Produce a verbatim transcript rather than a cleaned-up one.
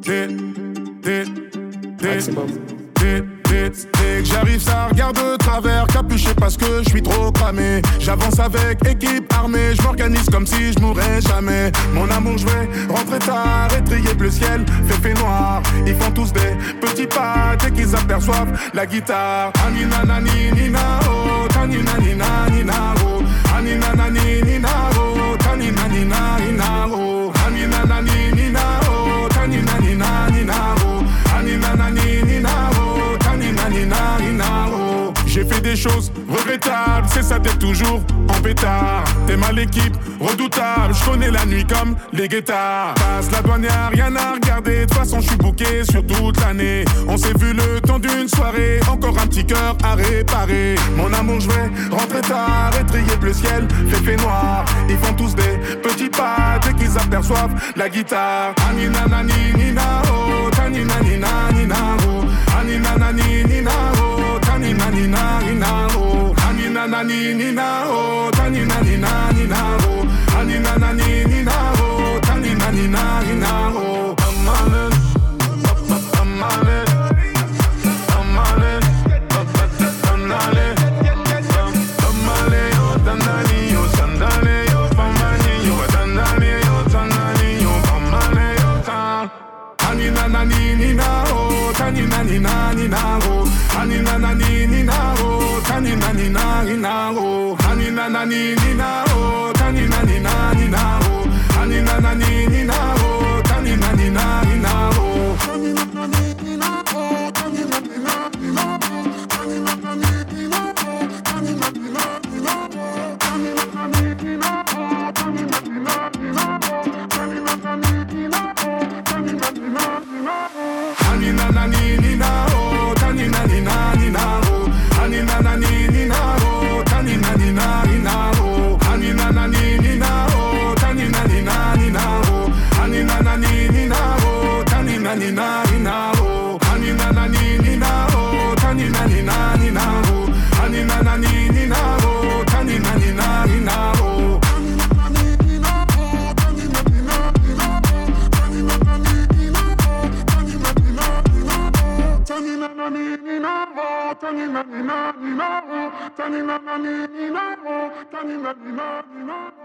Dès, dès, dès, dès, dès, dès que j'arrive, ça regarde de travers, capuché parce que je suis trop cramé. J'avance avec équipe armée, je m'organise comme si je mourrais jamais. Mon amour, je vais rentrer tard, étrier le ciel, fait fait noir. Ils font tous des petits pas dès qu'ils aperçoivent la guitare. Anina nani nina oh, tanina nina nina oh, anina nani nina oh, tanina nina nina oh, anina nani nina oh, tanina nina nina oh, anina nani nina oh, tanina nina nina oh. J'ai fait des choses regrettables, c'est ça t'es toujours en pétard. T'es mal l'équipe, redoutable, je connais la nuit comme les guettards. Passe la douane, y'a rien à regarder, de toute façon je suis booké sur toute l'année. On s'est vu le temps d'une soirée, encore un petit cœur à réparer. Mon amour, je vais rentrer tard, étrier le ciel, fait fait noir. Ils font tous des petits pas dès qu'ils aperçoivent la guitare. Anina nani nina oh, tanina nina nina oh, anina nani nina oh, tanina nina nina oh, anina nani nina oh, tanina nina nina oh, anina nani nina oh, tanina nina nina oh. Amale, amale, amale, amale, amale, yo dandali, yo sandale, yo pamani, yo dandali, yo sandali, yo pamale, yo tan. Anina nani nina oh, tanina nina nina oh, anina nani nina oh, tanina nina nina oh, anina nani nina oh, tanina nina nina oh, anina nani nina oh, tanina nina nina oh, tanina nani nina oh, tanina nina nina oh, tanina nani nina oh, tanina nina nina oh, tanina nani nina oh, tanina nina nina oh, tanina nani nina oh, tanina nina nina oh, anina nani nina oh, tanina nina nina oh, anina nani nina oh, tanina nina nina oh, anina nani nina oh, tanina nina nina oh, anina nani nina oh, tanina nina nina oh, anina nani nina oh, tanina nina nina oh, anina nani nina oh, tanina nina nina oh, anina nani nina oh, tanina nina nina oh, tanina nani nina oh, tanina nina nina oh, tanina nani nina oh, tanina nina nina oh, tanina nani nina oh, tanina nina nina oh.